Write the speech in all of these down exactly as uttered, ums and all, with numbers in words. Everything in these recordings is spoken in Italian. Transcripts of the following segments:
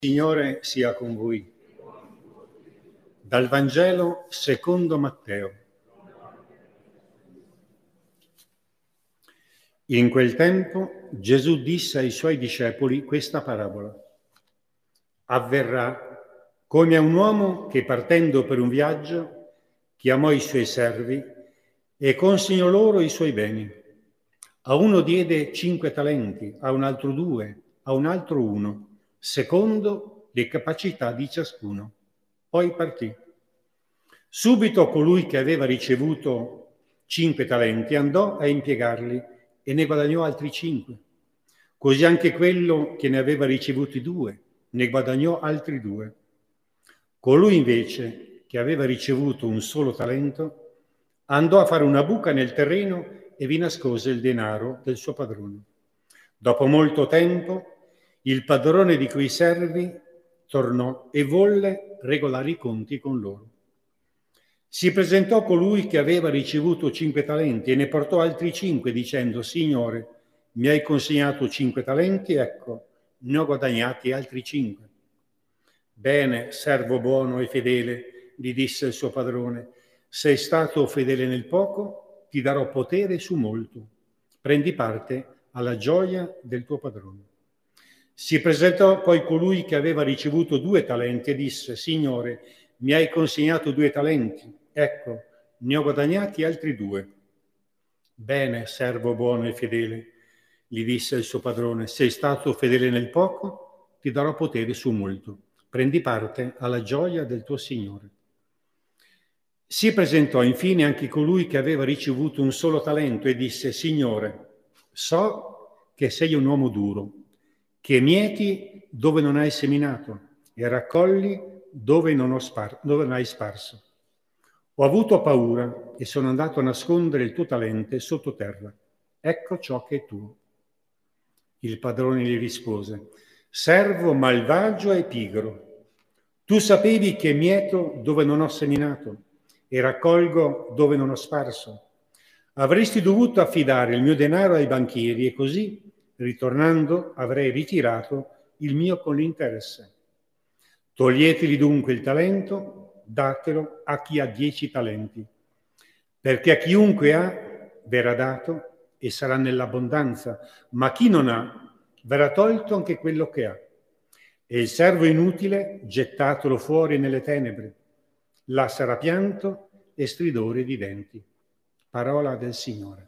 Signore sia con voi. Dal Vangelo secondo Matteo. In quel tempo Gesù disse ai suoi discepoli questa parabola. Avverrà come a un uomo che partendo per un viaggio chiamò i suoi servi e consegnò loro i suoi beni. A uno diede cinque talenti, a un altro due, a un altro uno, secondo le capacità di ciascuno. Poi partì. Subito colui che aveva ricevuto cinque talenti andò a impiegarli e ne guadagnò altri cinque. Così anche quello che ne aveva ricevuti due ne guadagnò altri due. Colui invece che aveva ricevuto un solo talento andò a fare una buca nel terreno e vi nascose il denaro del suo padrone. Dopo molto tempo il padrone di quei servi tornò e volle regolare i conti con loro. Si presentò colui che aveva ricevuto cinque talenti e ne portò altri cinque, dicendo: Signore, mi hai consegnato cinque talenti, ecco, ne ho guadagnati altri cinque. Bene, servo buono e fedele, gli disse il suo padrone, sei stato fedele nel poco, ti darò potere su molto. Prendi parte alla gioia del tuo padrone. Si presentò poi colui che aveva ricevuto due talenti e disse: Signore, mi hai consegnato due talenti, ecco, ne ho guadagnati altri due. Bene, servo buono e fedele, gli disse il suo padrone, sei stato fedele nel poco, ti darò potere su molto. Prendi parte alla gioia del tuo Signore. Si presentò infine anche colui che aveva ricevuto un solo talento e disse: Signore, so che sei un uomo duro, che mieti dove non hai seminato e raccogli dove non, ho spar- dove non hai sparso. Ho avuto paura e sono andato a nascondere il tuo talento sottoterra. Ecco ciò che è tuo. Il padrone gli rispose: servo malvagio e pigro, tu sapevi che mieto dove non ho seminato e raccolgo dove non ho sparso. Avresti dovuto affidare il mio denaro ai banchieri e così, ritornando, avrei ritirato il mio con l'interesse. Toglieteli dunque il talento, datelo a chi ha dieci talenti, perché a chiunque ha verrà dato e sarà nell'abbondanza, ma chi non ha verrà tolto anche quello che ha. E il servo inutile gettatelo fuori nelle tenebre, là sarà pianto e stridore di denti. Parola del Signore.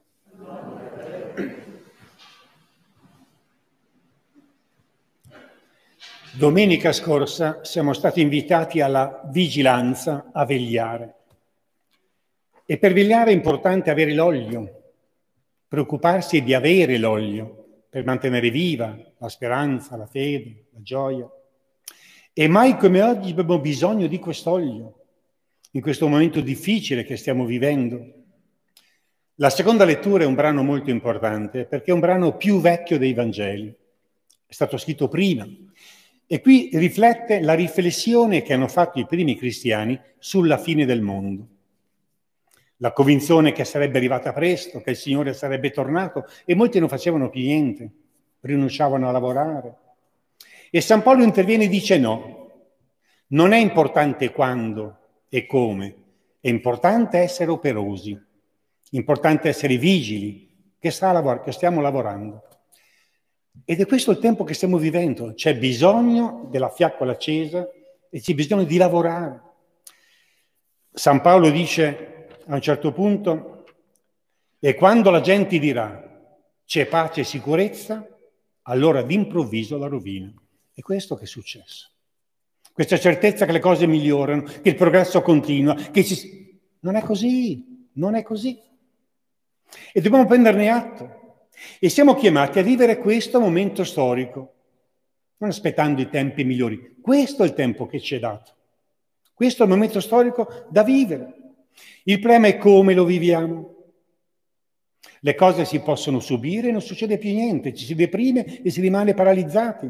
Domenica scorsa siamo stati invitati alla vigilanza, a vegliare. E per vegliare è importante avere l'olio, preoccuparsi di avere l'olio per mantenere viva la speranza, la fede, la gioia. E mai come oggi abbiamo bisogno di quest'olio, in questo momento difficile che stiamo vivendo. La seconda lettura è un brano molto importante perché è un brano più vecchio dei Vangeli. È stato scritto prima. E qui riflette la riflessione che hanno fatto i primi cristiani sulla fine del mondo. La convinzione che sarebbe arrivata presto, che il Signore sarebbe tornato, e molti non facevano più niente, rinunciavano a lavorare. E San Paolo interviene e dice no, non è importante quando e come, è importante essere operosi, è importante essere vigili, che, sta a lavor- che stiamo lavorando. Ed è questo il tempo che stiamo vivendo, c'è bisogno della fiaccola accesa e c'è bisogno di lavorare. San Paolo dice a un certo punto, e quando la gente dirà c'è pace e sicurezza, allora d'improvviso la rovina. È questo che è successo. Questa certezza che le cose migliorano, che il progresso continua, che ci... non è così, non è così. E dobbiamo prenderne atto. E siamo chiamati a vivere questo momento storico, non aspettando i tempi migliori. Questo è il tempo che ci è dato. Questo è il momento storico da vivere. Il problema è come lo viviamo. Le cose si possono subire e non succede più niente, ci si deprime e si rimane paralizzati.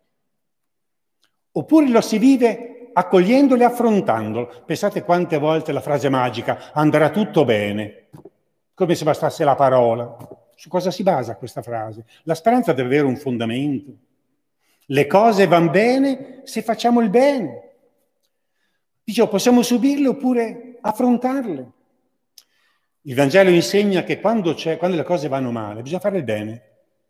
Oppure lo si vive accogliendolo e affrontandolo. Pensate quante volte la frase magica, andrà tutto bene, come se bastasse la parola. Su cosa si basa questa frase? La speranza deve avere un fondamento. Le cose vanno bene se facciamo il bene. Dicevo, possiamo subirle oppure affrontarle. Il Vangelo insegna che quando, c'è, quando le cose vanno male, bisogna fare il bene.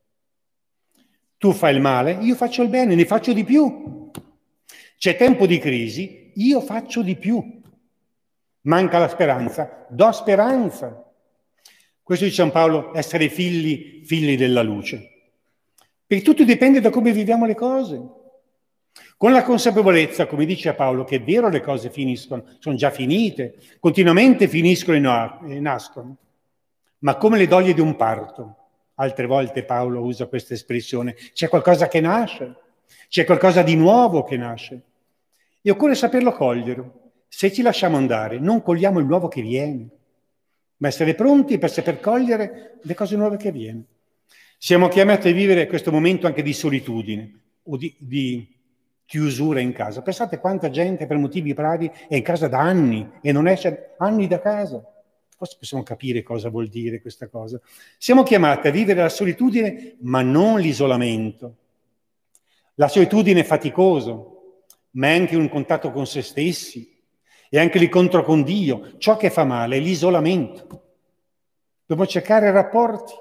Tu fai il male, io faccio il bene, ne faccio di più. C'è tempo di crisi, io faccio di più. Manca la speranza, do speranza. Questo dice San Paolo, essere figli, figli della luce. Perché tutto dipende da come viviamo le cose. Con la consapevolezza, come dice Paolo, che è vero le cose finiscono, sono già finite, continuamente finiscono e nascono, ma come le doglie di un parto. Altre volte Paolo usa questa espressione, c'è qualcosa che nasce, c'è qualcosa di nuovo che nasce. E occorre saperlo cogliere. Se ci lasciamo andare, non cogliamo il nuovo che viene, ma essere pronti per saper cogliere le cose nuove che viene. Siamo chiamati a vivere questo momento anche di solitudine o di, di chiusura in casa. Pensate quanta gente per motivi bravi è in casa da anni e non esce anni da casa. Forse possiamo capire cosa vuol dire questa cosa. Siamo chiamati a vivere la solitudine, ma non l'isolamento. La solitudine è faticoso, ma è anche un contatto con se stessi e anche l'incontro con Dio. Ciò che fa male è l'isolamento. Dobbiamo cercare rapporti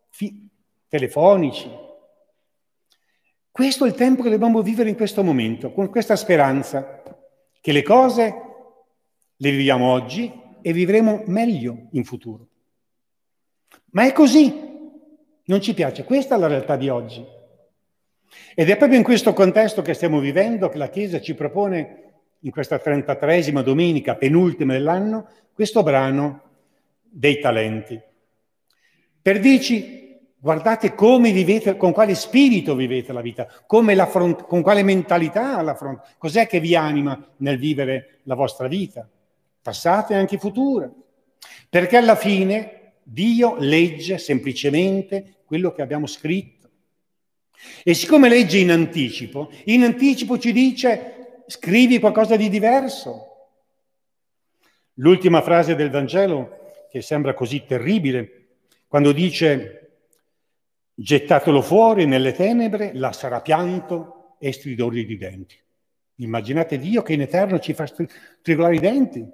telefonici. Questo è il tempo che dobbiamo vivere in questo momento, con questa speranza che le cose le viviamo oggi e vivremo meglio in futuro. Ma è così, non ci piace, questa è la realtà di oggi. Ed è proprio in questo contesto che stiamo vivendo che la Chiesa ci propone, in questa trentatreesima domenica, penultima dell'anno, questo brano dei talenti. Per dirci, guardate come vivete, con quale spirito vivete la vita, come la front- con quale mentalità la front- cos'è che vi anima nel vivere la vostra vita, passata e anche futura. Perché alla fine Dio legge semplicemente quello che abbiamo scritto. E siccome legge in anticipo, in anticipo ci dice scrivi qualcosa di diverso. L'ultima frase del Vangelo, che sembra così terribile, quando dice gettatelo fuori nelle tenebre, là sarà pianto e stridori di denti. Immaginate Dio che in eterno ci fa stridolare i denti.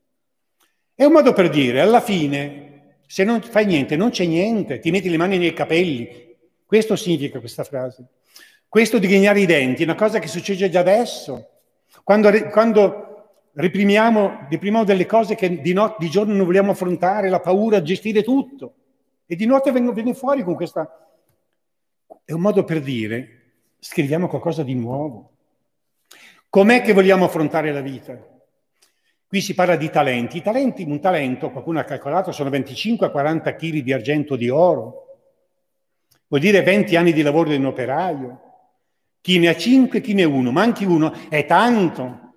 È un modo per dire, alla fine, se non fai niente, non c'è niente, ti metti le mani nei capelli. Questo significa questa frase. Questo di ghignare i denti è una cosa che succede già adesso. Quando, quando reprimiamo, reprimiamo delle cose che di, notte, di giorno non vogliamo affrontare, la paura, gestire tutto. E di notte viene fuori con questa... È un modo per dire, scriviamo qualcosa di nuovo. Com'è che vogliamo affrontare la vita? Qui si parla di talenti. I talenti, un talento, qualcuno ha calcolato, sono venticinque a quaranta chili di argento o di oro. Vuol dire venti anni di lavoro di un operaio. Chi ne ha cinque, chi ne ha uno, ma anche uno è tanto.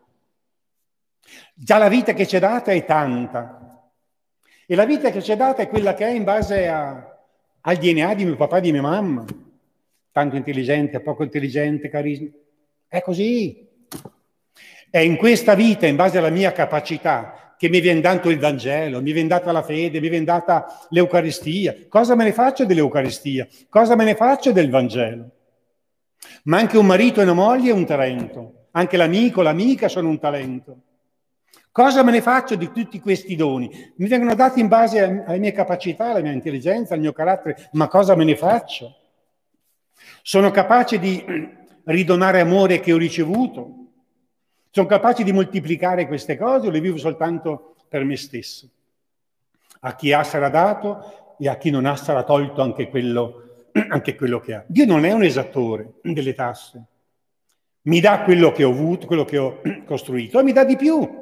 Già la vita che ci è data è tanta. E la vita che ci è data è quella che è in base a, al D N A di mio papà e di mia mamma. Tanto intelligente, poco intelligente, carisma. È così. È in questa vita, in base alla mia capacità, che mi viene dato il Vangelo, mi viene data la fede, mi viene data l'Eucaristia. Cosa me ne faccio dell'Eucaristia? Cosa me ne faccio del Vangelo? Ma anche un marito e una moglie è un talento. Anche l'amico, l'amica sono un talento. Cosa me ne faccio di tutti questi doni? Mi vengono dati in base alle mie capacità, alla mia intelligenza, al mio carattere, ma cosa me ne faccio? Sono capace di ridonare amore che ho ricevuto? Sono capace di moltiplicare queste cose o le vivo soltanto per me stesso? A chi ha sarà dato e a chi non ha sarà tolto anche quello, anche quello che ha. Dio non è un esattore delle tasse. Mi dà quello che ho avuto, quello che ho costruito e mi dà di più.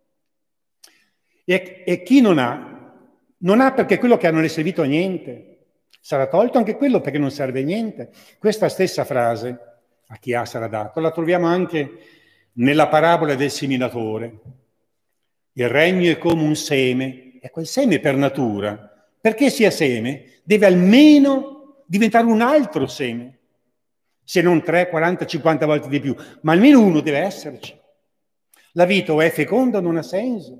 E, e chi non ha, non ha perché quello che ha non è servito a niente. Sarà tolto anche quello perché non serve a niente. Questa stessa frase, a chi ha sarà dato, la troviamo anche nella parabola del seminatore. Il regno è come un seme, e quel seme per natura, perché sia seme, deve almeno diventare un altro seme, se non tre, quaranta, cinquanta volte di più, ma almeno uno deve esserci. La vita o è feconda o non ha senso.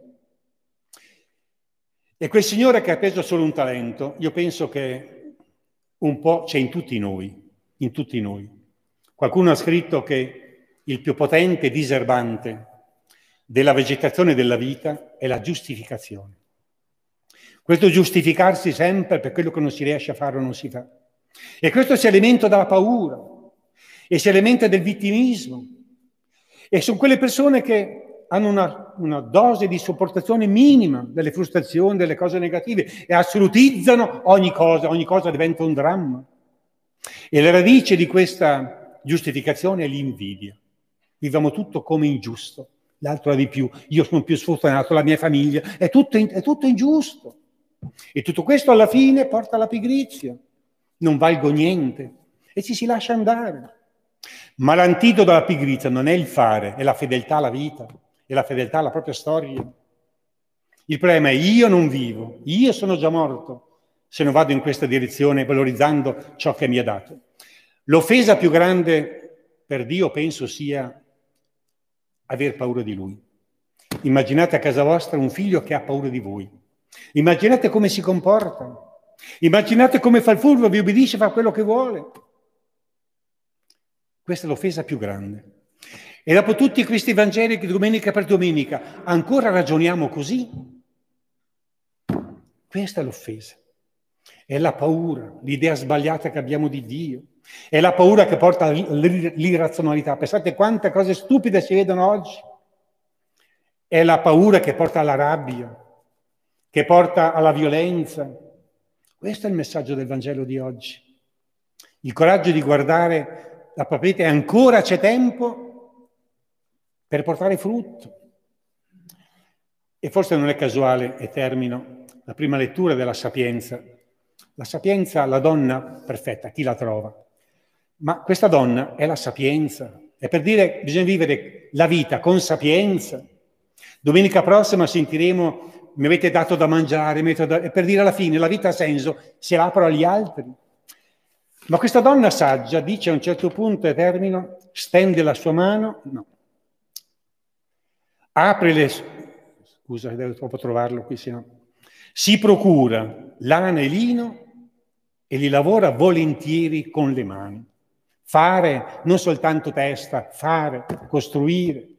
E quel Signore che ha preso solo un talento, io penso che un po' c'è in tutti noi, in tutti noi. Qualcuno ha scritto che il più potente diserbante della vegetazione e della vita è la giustificazione. Questo giustificarsi sempre per quello che non si riesce a fare o non si fa. E questo si alimenta dalla paura, e si alimenta del vittimismo. E sono quelle persone che hanno una, una dose di sopportazione minima delle frustrazioni, delle cose negative, e assolutizzano ogni cosa, ogni cosa diventa un dramma. E la radice di questa giustificazione è l'invidia. Viviamo tutto come ingiusto, l'altro ha di più, io sono più sfortunato, la mia famiglia, è tutto, è tutto ingiusto. E tutto questo alla fine porta alla pigrizia. Non valgo niente e ci si lascia andare. Ma l'antidoto alla pigrizia non è il fare, è la fedeltà alla vita, è la fedeltà alla propria storia. Il problema è io non vivo, io sono già morto se non vado in questa direzione valorizzando ciò che mi ha dato. L'offesa più grande per Dio penso sia aver paura di Lui. Immaginate a casa vostra un figlio che ha paura di voi. Immaginate come si comporta. Immaginate come fa il furbo, vi obbedisce, fa quello che vuole. Questa è l'offesa più grande. E dopo tutti questi Vangeli, domenica per domenica, ancora ragioniamo così? Questa è l'offesa. È la paura, l'idea sbagliata che abbiamo di Dio. È la paura che porta all'irrazionalità. Pensate quante cose stupide si vedono oggi. È la paura che porta alla rabbia, che porta alla violenza. Questo è il messaggio del Vangelo di oggi. Il coraggio di guardare la propria vita e ancora c'è tempo per portare frutto. E forse non è casuale, e termino, la prima lettura della Sapienza. La Sapienza, la donna perfetta, chi la trova? Ma questa donna è la sapienza. È per dire che bisogna vivere la vita con sapienza. Domenica prossima sentiremo, mi avete dato da mangiare, mi avete dato... e per dire alla fine la vita ha senso se la apro agli altri. Ma questa donna saggia dice a un certo punto, e termino, stende la sua mano, no. Apre le... Scusa, devo troppo trovarlo qui, sennò... Si procura lana e lino e li lavora volentieri con le mani. Fare, non soltanto testa, fare, costruire.